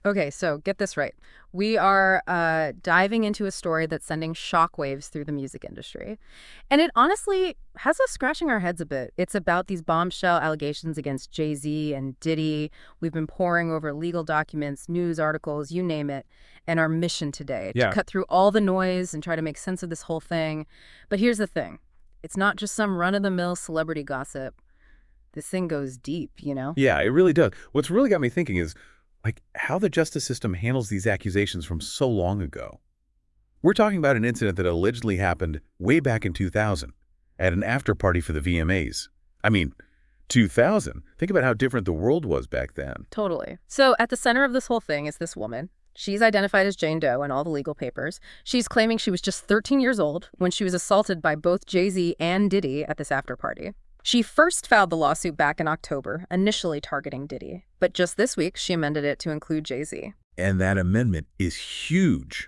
Okay, so get this right. We are diving into a story that's sending shockwaves through the music industry. And it honestly has us scratching our heads a bit. It's about these bombshell allegations against Jay-Z and Diddy. We've been poring over legal documents, news articles, you name it. And our mission today, to Yeah. cut through all the noise and try to make sense of this whole thing. But here's the thing. It's not just some run-of-the-mill celebrity gossip. This thing goes deep, you know? Yeah, it really does. What's really got me thinking is, like, how the justice system handles these accusations from so long ago. We're talking about an incident that allegedly happened way back in 2000 at an after party for the VMAs. I mean, 2000. Think about how different the world was back then. Totally. So at the center of this whole thing is this woman. She's identified as Jane Doe in all the legal papers. She's claiming she was just 13 years old when she was assaulted by both Jay-Z and Diddy at this after party. She first filed the lawsuit back in October, initially targeting Diddy. But just this week, she amended it to include Jay-Z. And that amendment is huge.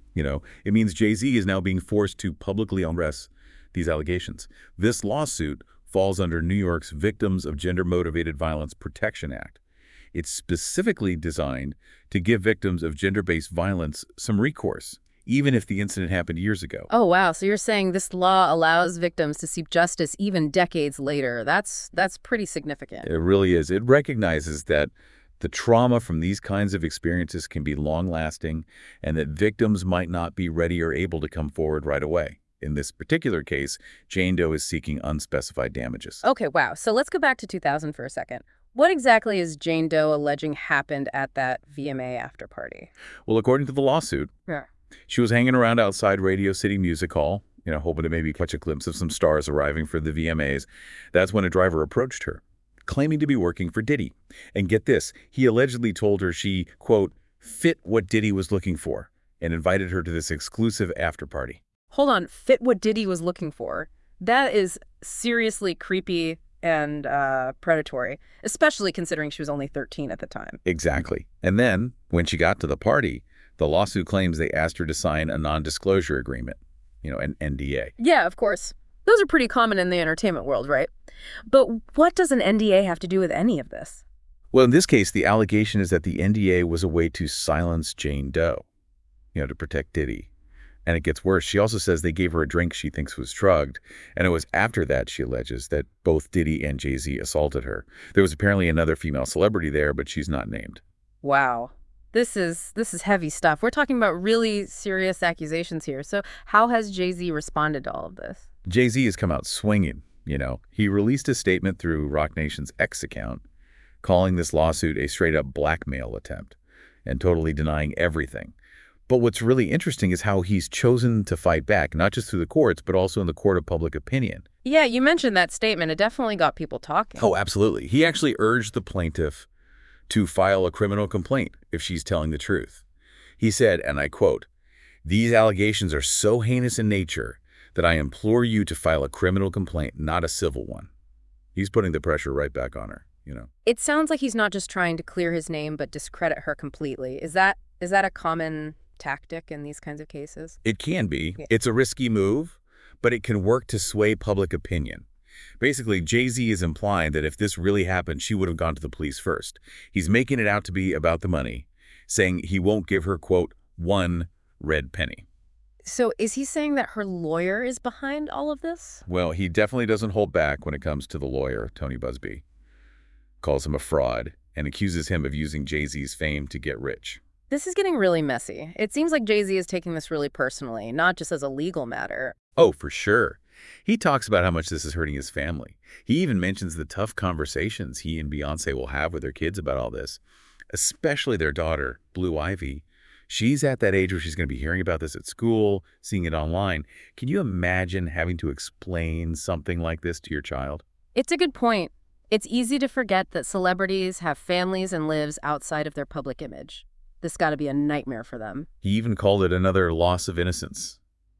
It means Jay-Z is now being forced to publicly address these allegations. This lawsuit falls under New York's Victims of Gender-Motivated Violence Protection Act. It's specifically designed to give victims of gender-based violence some recourse, even if the incident happened years ago. Oh, wow. So you're saying this law allows victims to seek justice even decades later. That's pretty significant. It really is. It recognizes that the trauma from these kinds of experiences can be long-lasting and that victims might not be ready or able to come forward right away. In this particular case, Jane Doe is seeking unspecified damages. Okay, wow. So let's go back to 2000 for a second. What exactly is Jane Doe alleging happened at that VMA after party? Well, according to the lawsuit, Yeah. she was hanging around outside Radio City Music Hall, hoping to maybe catch a glimpse of some stars arriving for the VMAs. That's when a driver approached her, claiming to be working for Diddy. And get this, he allegedly told her she, quote, fit what Diddy was looking for and invited her to this exclusive after party. Hold on, fit what Diddy was looking for. That is seriously creepy and predatory, especially considering she was only 13 at the time. Exactly. And then, when she got to the party, the lawsuit claims they asked her to sign a non-disclosure agreement, an NDA. Yeah, of course. Those are pretty common in the entertainment world, right? But what does an NDA have to do with any of this? Well, in this case, the allegation is that the NDA was a way to silence Jane Doe, to protect Diddy. And it gets worse. She also says they gave her a drink she thinks was drugged, and it was after that, she alleges, that both Diddy and Jay-Z assaulted her. There was apparently another female celebrity there, but she's not named. Wow. This is heavy stuff. We're talking about really serious accusations here. So how has Jay-Z responded to all of this? Jay-Z has come out swinging, He released a statement through Roc Nation's X account, calling this lawsuit a straight-up blackmail attempt and totally denying everything. But what's really interesting is how he's chosen to fight back, not just through the courts, but also in the court of public opinion. Yeah, you mentioned that statement. It definitely got people talking. Oh, absolutely. He actually urged the plaintiff to file a criminal complaint if she's telling the truth. He said, and I quote, "These allegations are so heinous in nature that I implore you to file a criminal complaint, not a civil one." He's putting the pressure right back on her, It sounds like he's not just trying to clear his name, but discredit her completely. Is that a common tactic in these kinds of cases? It can be. Yeah. It's a risky move, but it can work to sway public opinion. Basically, Jay-Z is implying that if this really happened, she would have gone to the police first. He's making it out to be about the money, saying he won't give her, quote, one red penny. So is he saying that her lawyer is behind all of this? Well, he definitely doesn't hold back when it comes to the lawyer, Tony Busby. Calls him a fraud and accuses him of using Jay-Z's fame to get rich. This is getting really messy. It seems like Jay-Z is taking this really personally, not just as a legal matter. Oh, for sure. He talks about how much this is hurting his family. He even mentions the tough conversations he and Beyoncé will have with their kids about all this, especially their daughter, Blue Ivy. She's at that age where she's going to be hearing about this at school, seeing it online. Can you imagine having to explain something like this to your child? It's a good point. It's easy to forget that celebrities have families and lives outside of their public image. This got to be a nightmare for them. He even called it another loss of innocence,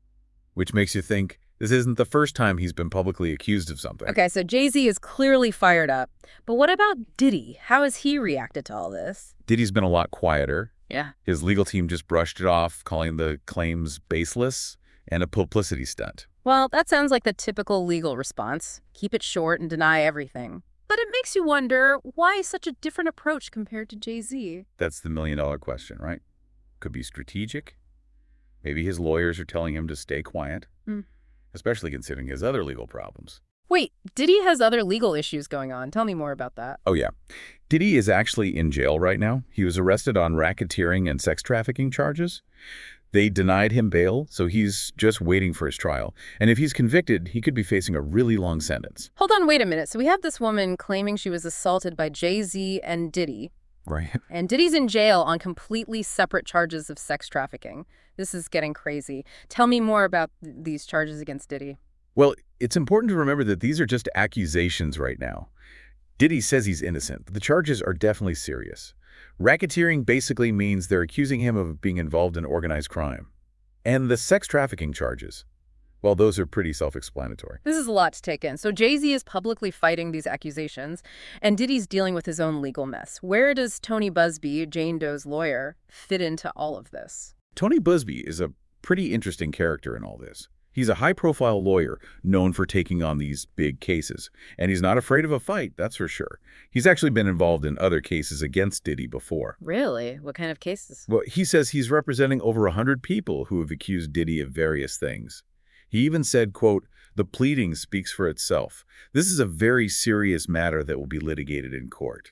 which makes you think this isn't the first time he's been publicly accused of something. Okay, so Jay-Z is clearly fired up. But what about Diddy? How has he reacted to all this? Diddy's been a lot quieter. Yeah. His legal team just brushed it off, calling the claims baseless and a publicity stunt. Well, that sounds like the typical legal response. Keep it short and deny everything. But it makes you wonder, why such a different approach compared to Jay-Z? That's the million-dollar question, right? Could be strategic. Maybe his lawyers are telling him to stay quiet, Mm. especially considering his other legal problems. Wait, Diddy has other legal issues going on. Tell me more about that. Oh, yeah. Diddy is actually in jail right now. He was arrested on racketeering and sex trafficking charges. They denied him bail, so he's just waiting for his trial. And if he's convicted, he could be facing a really long sentence. Hold on, wait a minute. So we have this woman claiming she was assaulted by Jay-Z and Diddy. Right. And Diddy's in jail on completely separate charges of sex trafficking. This is getting crazy. Tell me more about these charges against Diddy. Well, it's important to remember that these are just accusations right now. Diddy says he's innocent, but the charges are definitely serious. Racketeering basically means they're accusing him of being involved in organized crime. And the sex trafficking charges, well, those are pretty self-explanatory. This is a lot to take in. So Jay-Z is publicly fighting these accusations, and Diddy's dealing with his own legal mess. Where does Tony Buzbee, Jane Doe's lawyer, fit into all of this? Tony Buzbee is a pretty interesting character in all this. He's a high-profile lawyer known for taking on these big cases, and he's not afraid of a fight, that's for sure. He's actually been involved in other cases against Diddy before. Really? What kind of cases? Well, he says he's representing over 100 people who have accused Diddy of various things. He even said, quote, "The pleading speaks for itself. This is a very serious matter that will be litigated in court."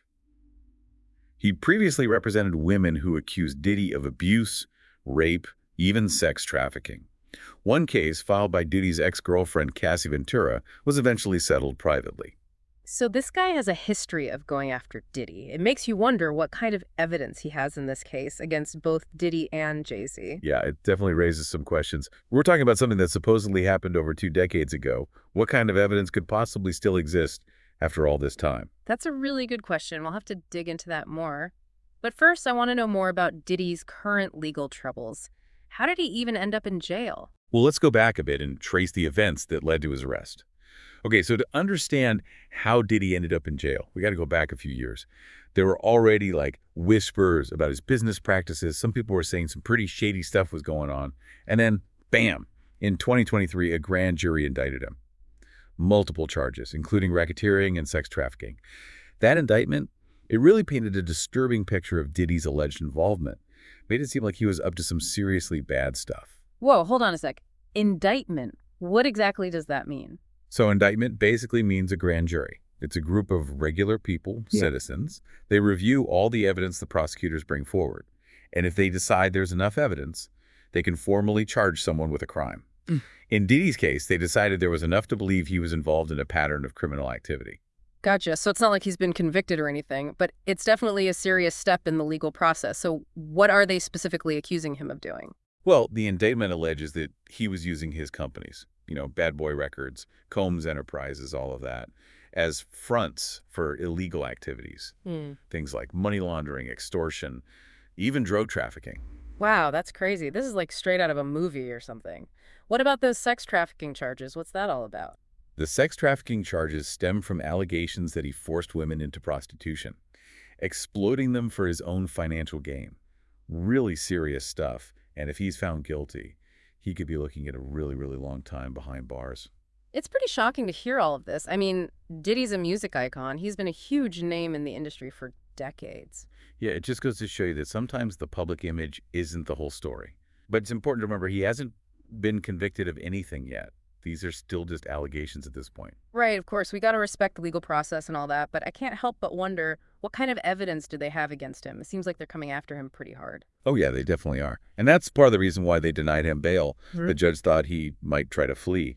He previously represented women who accused Diddy of abuse, rape, even sex trafficking. One case, filed by Diddy's ex-girlfriend Cassie Ventura, was eventually settled privately. So this guy has a history of going after Diddy. It makes you wonder what kind of evidence he has in this case against both Diddy and Jay-Z. Yeah, it definitely raises some questions. We're talking about something that supposedly happened over 2 decades ago. What kind of evidence could possibly still exist after all this time? That's a really good question. We'll have to dig into that more. But first, I want to know more about Diddy's current legal troubles. How did he even end up in jail? Well, let's go back a bit and trace the events that led to his arrest. Okay, so to understand how Diddy ended up in jail, we got to go back a few years. There were already whispers about his business practices. Some people were saying some pretty shady stuff was going on. And then, bam, in 2023, a grand jury indicted him. Multiple charges, including racketeering and sex trafficking. That indictment, it really painted a disturbing picture of Diddy's alleged involvement. Made it seem like he was up to some seriously bad stuff. Whoa, hold on a sec. Indictment. What exactly does that mean? So indictment basically means a grand jury. It's a group of regular people, citizens. They review all the evidence the prosecutors bring forward. And if they decide there's enough evidence, they can formally charge someone with a crime. In Diddy's case, they decided there was enough to believe he was involved in a pattern of criminal activity. Gotcha. So it's not like he's been convicted or anything, but it's definitely a serious step in the legal process. So what are they specifically accusing him of doing? Well, the indictment alleges that he was using his companies, Bad Boy Records, Combs Enterprises, all of that, as fronts for illegal activities. Things like money laundering, extortion, even drug trafficking. Wow, that's crazy. This is like straight out of a movie or something. What about those sex trafficking charges? What's that all about? The sex trafficking charges stem from allegations that he forced women into prostitution, exploiting them for his own financial gain. Really serious stuff. And if he's found guilty, he could be looking at a really, really long time behind bars. It's pretty shocking to hear all of this. I mean, Diddy's a music icon. He's been a huge name in the industry for decades. Yeah, it just goes to show you that sometimes the public image isn't the whole story. But it's important to remember he hasn't been convicted of anything yet. These are still just allegations at this point. Right, of course. We got to respect the legal process and all that, but I can't help but wonder, what kind of evidence do they have against him? It seems like they're coming after him pretty hard. Oh, yeah, they definitely are. And that's part of the reason why they denied him bail. The judge thought he might try to flee,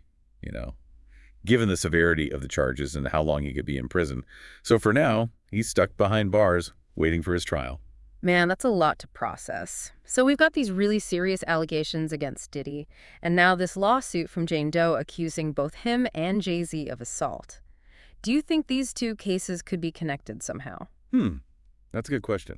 given the severity of the charges and how long he could be in prison. So for now, he's stuck behind bars, waiting for his trial. Man, that's a lot to process. So we've got these really serious allegations against Diddy, and now this lawsuit from Jane Doe accusing both him and Jay-Z of assault. Do you think these two cases could be connected somehow? That's a good question.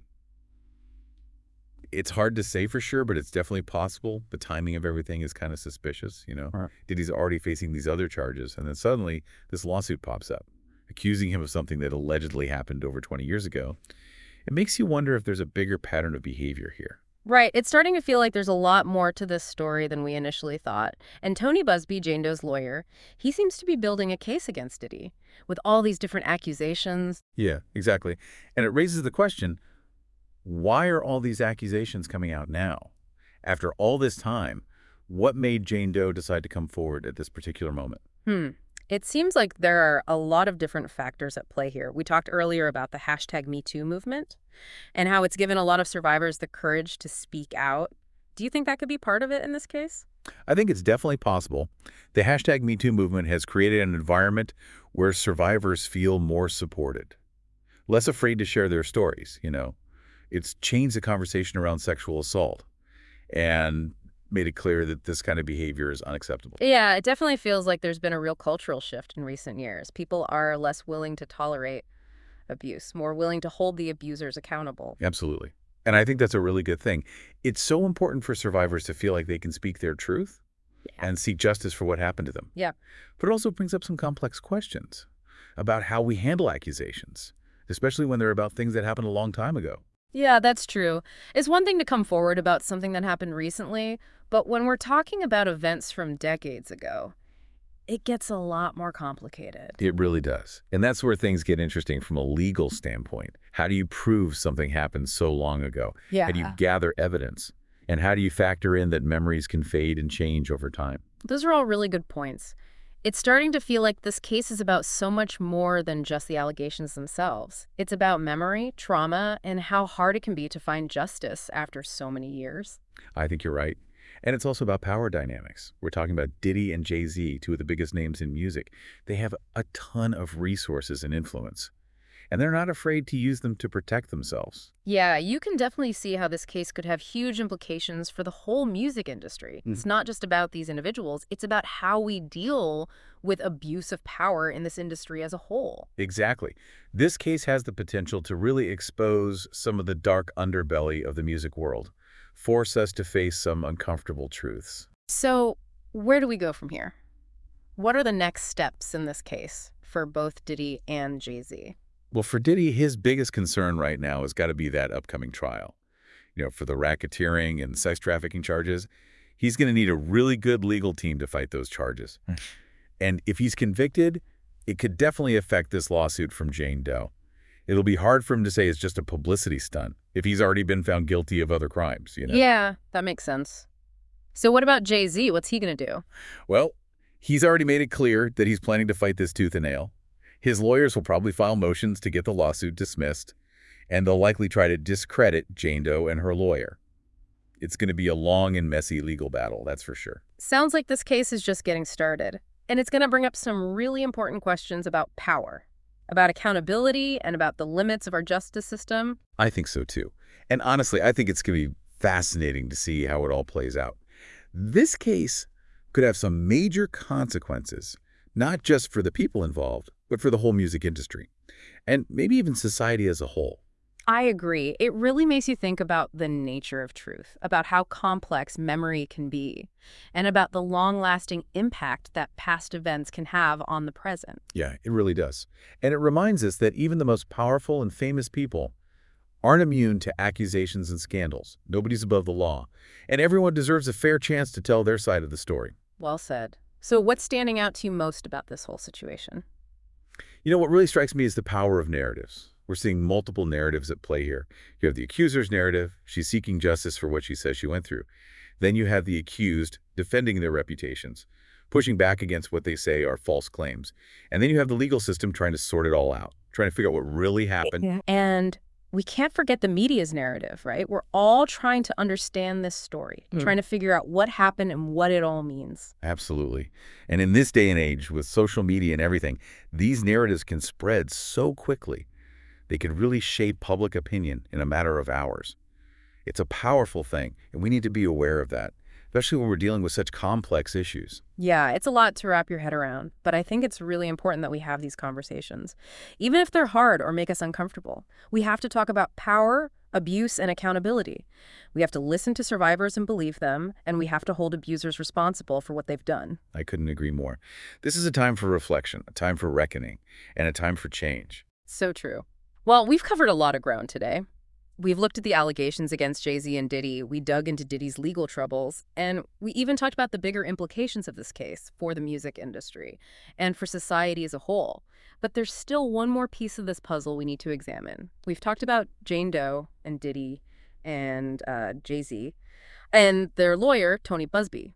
It's hard to say for sure, but it's definitely possible. The timing of everything is kind of suspicious, Right. Diddy's already facing these other charges, and then suddenly this lawsuit pops up, accusing him of something that allegedly happened over 20 years ago. It makes you wonder if there's a bigger pattern of behavior here. Right. It's starting to feel like there's a lot more to this story than we initially thought. And Tony Busby, Jane Doe's lawyer, he seems to be building a case against Diddy with all these different accusations. Yeah, exactly. And it raises the question, why are all these accusations coming out now? After all this time, what made Jane Doe decide to come forward at this particular moment? Hmm. It seems like there are a lot of different factors at play here. We talked earlier about the hashtag #MeToo movement and how it's given a lot of survivors the courage to speak out. Do you think that could be part of it in this case? I think it's definitely possible. The hashtag #MeToo movement has created an environment where survivors feel more supported, less afraid to share their stories. It's changed the conversation around sexual assault and made it clear that this kind of behavior is unacceptable. Yeah, it definitely feels like there's been a real cultural shift in recent years. People are less willing to tolerate abuse, more willing to hold the abusers accountable. Absolutely. And I think that's a really good thing. It's so important for survivors to feel like they can speak their truth Yeah. and seek justice for what happened to them. Yeah. But it also brings up some complex questions about how we handle accusations, especially when they're about things that happened a long time ago. Yeah, that's true. It's one thing to come forward about something that happened recently, but when we're talking about events from decades ago, it gets a lot more complicated. It really does. And that's where things get interesting from a legal standpoint. How do you prove something happened so long ago? How do you Yeah. gather evidence? And how do you factor in that memories can fade and change over time? Those are all really good points. It's starting to feel like this case is about so much more than just the allegations themselves. It's about memory, trauma, and how hard it can be to find justice after so many years. I think you're right. And it's also about power dynamics. We're talking about Diddy and Jay-Z, two of the biggest names in music. They have a ton of resources and influence, and they're not afraid to use them to protect themselves. Yeah, you can definitely see how this case could have huge implications for the whole music industry. Mm. It's not just about these individuals, it's about how we deal with abuse of power in this industry as a whole. Exactly. This case has the potential to really expose some of the dark underbelly of the music world, force us to face some uncomfortable truths. So, where do we go from here? What are the next steps in this case for both Diddy and Jay-Z? Well, for Diddy, his biggest concern right now has got to be that upcoming trial. For the racketeering and sex trafficking charges, he's going to need a really good legal team to fight those charges. And if he's convicted, it could definitely affect this lawsuit from Jane Doe. It'll be hard for him to say it's just a publicity stunt if he's already been found guilty of other crimes. Yeah, that makes sense. So what about Jay-Z? What's he going to do? Well, he's already made it clear that he's planning to fight this tooth and nail. His lawyers will probably file motions to get the lawsuit dismissed, and they'll likely try to discredit Jane Doe and her lawyer. It's going to be a long and messy legal battle, that's for sure. Sounds like this case is just getting started, and it's going to bring up some really important questions about power, about accountability, and about the limits of our justice system. I think so, too. And honestly, I think it's going to be fascinating to see how it all plays out. This case could have some major consequences, not just for the people involved, but for the whole music industry, and maybe even society as a whole. I agree. It really makes you think about the nature of truth, about how complex memory can be, and about the long-lasting impact that past events can have on the present. Yeah, it really does. And it reminds us that even the most powerful and famous people aren't immune to accusations and scandals. Nobody's above the law, and everyone deserves a fair chance to tell their side of the story. Well said. So what's standing out to you most about this whole situation? What really strikes me is the power of narratives. We're seeing multiple narratives at play here. You have the accuser's narrative. She's seeking justice for what she says she went through. Then you have the accused defending their reputations, pushing back against what they say are false claims. And then you have the legal system trying to sort it all out, trying to figure out what really happened. Yeah. And we can't forget the media's narrative, right? We're all trying to understand this story, trying to figure out what happened and what it all means. Absolutely. And in this day and age, with social media and everything, these narratives can spread so quickly. They could really shape public opinion in a matter of hours. It's a powerful thing, and we need to be aware of that, especially when we're dealing with such complex issues. Yeah, it's a lot to wrap your head around, but I think it's really important that we have these conversations. Even if they're hard or make us uncomfortable, we have to talk about power, abuse, and accountability. We have to listen to survivors and believe them, and we have to hold abusers responsible for what they've done. I couldn't agree more. This is a time for reflection, a time for reckoning, and a time for change. So true. Well, we've covered a lot of ground today. We've looked at the allegations against Jay-Z and Diddy, we dug into Diddy's legal troubles, and we even talked about the bigger implications of this case for the music industry and for society as a whole. But there's still one more piece of this puzzle we need to examine. We've talked about Jane Doe and Diddy and Jay-Z and their lawyer, Tony Busby.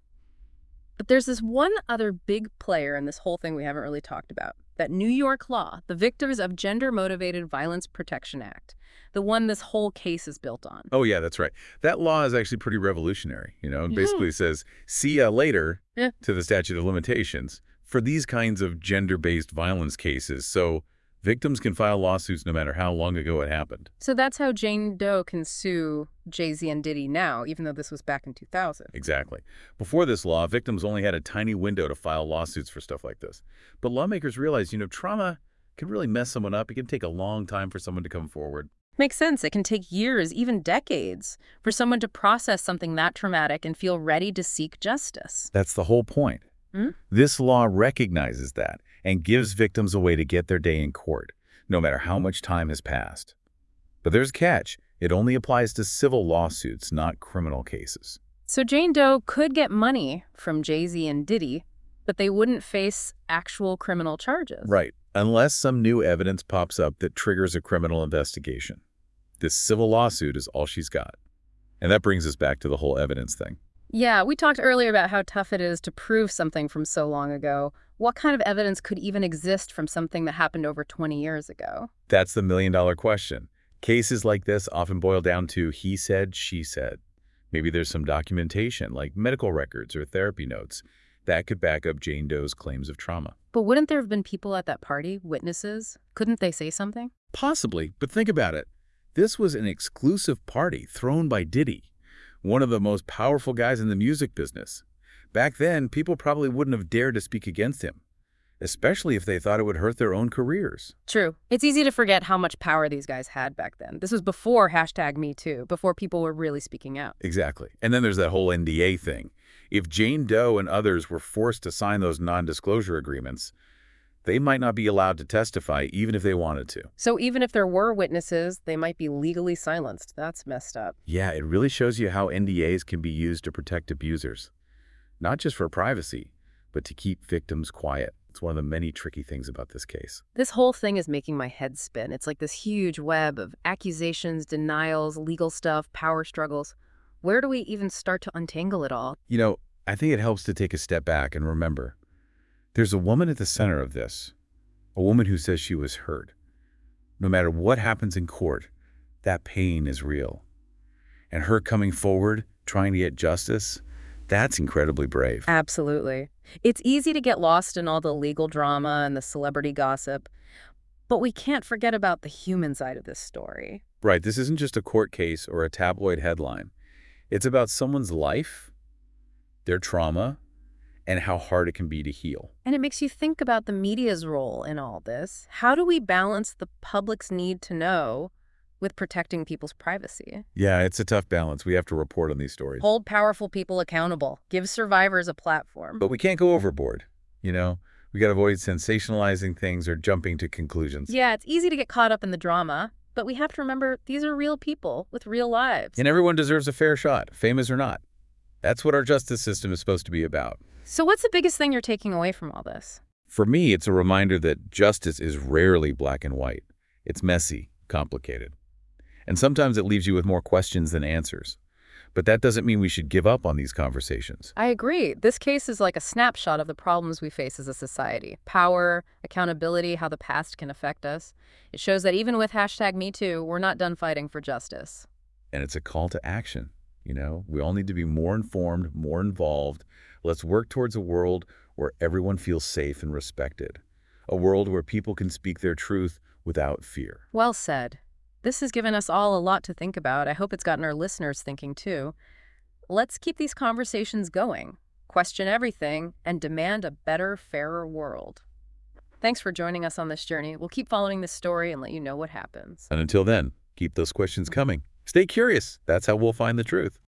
But there's this one other big player in this whole thing we haven't really talked about. That New York law, the Victims of Gender-Motivated Violence Protection Act, the one this whole case is built on. Oh, yeah, that's right. That law is actually pretty revolutionary. It basically says, see ya later to the statute of limitations for these kinds of gender-based violence cases. So victims can file lawsuits no matter how long ago it happened. So that's how Jane Doe can sue Jay-Z and Diddy now, even though this was back in 2000. Exactly. Before this law, victims only had a tiny window to file lawsuits for stuff like this. But lawmakers realized, trauma can really mess someone up. It can take a long time for someone to come forward. Makes sense. It can take years, even decades, for someone to process something that traumatic and feel ready to seek justice. That's the whole point. This law recognizes that and gives victims a way to get their day in court, no matter how much time has passed. But there's a catch. It only applies to civil lawsuits, not criminal cases. So Jane Doe could get money from Jay-Z and Diddy, but they wouldn't face actual criminal charges. Right, unless some new evidence pops up that triggers a criminal investigation. This civil lawsuit is all she's got. And that brings us back to the whole evidence thing. Yeah, we talked earlier about how tough it is to prove something from so long ago. What kind of evidence could even exist from something that happened over 20 years ago? That's the million-dollar question. Cases like this often boil down to he said, she said. Maybe there's some documentation, like medical records or therapy notes, that could back up Jane Doe's claims of trauma. But wouldn't there have been people at that party, witnesses? Couldn't they say something? Possibly, but think about it. This was an exclusive party thrown by Diddy, one of the most powerful guys in the music business. Back then, people probably wouldn't have dared to speak against him, especially if they thought it would hurt their own careers. True. It's easy to forget how much power these guys had back then. This was before #MeToo, before people were really speaking out. Exactly. And then there's that whole NDA thing. If Jane Doe and others were forced to sign those non-disclosure agreements, they might not be allowed to testify even if they wanted to. So even if there were witnesses, they might be legally silenced. That's messed up. Yeah, it really shows you how NDAs can be used to protect abusers. Not just for privacy, but to keep victims quiet. It's one of the many tricky things about this case. This whole thing is making my head spin. It's like this huge web of accusations, denials, legal stuff, power struggles. Where do we even start to untangle it all? I think it helps to take a step back and remember, there's a woman at the center of this, a woman who says she was hurt. No matter what happens in court, that pain is real. And her coming forward, trying to get justice, that's incredibly brave. Absolutely. It's easy to get lost in all the legal drama and the celebrity gossip, but we can't forget about the human side of this story. Right, this isn't just a court case or a tabloid headline. It's about someone's life, their trauma, and how hard it can be to heal. And it makes you think about the media's role in all this. How do we balance the public's need to know with protecting people's privacy? Yeah, it's a tough balance. We have to report on these stories. Hold powerful people accountable. Give survivors a platform. But we can't go overboard, We got to avoid sensationalizing things or jumping to conclusions. Yeah, it's easy to get caught up in the drama, but we have to remember these are real people with real lives. And everyone deserves a fair shot, famous or not. That's what our justice system is supposed to be about. So what's the biggest thing you're taking away from all this? For me, it's a reminder that justice is rarely black and white. It's messy, complicated. And sometimes it leaves you with more questions than answers. But that doesn't mean we should give up on these conversations. I agree. This case is like a snapshot of the problems we face as a society. Power, accountability, how the past can affect us. It shows that even with #MeToo, we're not done fighting for justice. And it's a call to action. We all need to be more informed, more involved. Let's work towards a world where everyone feels safe and respected. A world where people can speak their truth without fear. Well said. This has given us all a lot to think about. I hope it's gotten our listeners thinking too. Let's keep these conversations going, question everything, and demand a better, fairer world. Thanks for joining us on this journey. We'll keep following this story and let you know what happens. And until then, keep those questions coming. Stay curious. That's how we'll find the truth.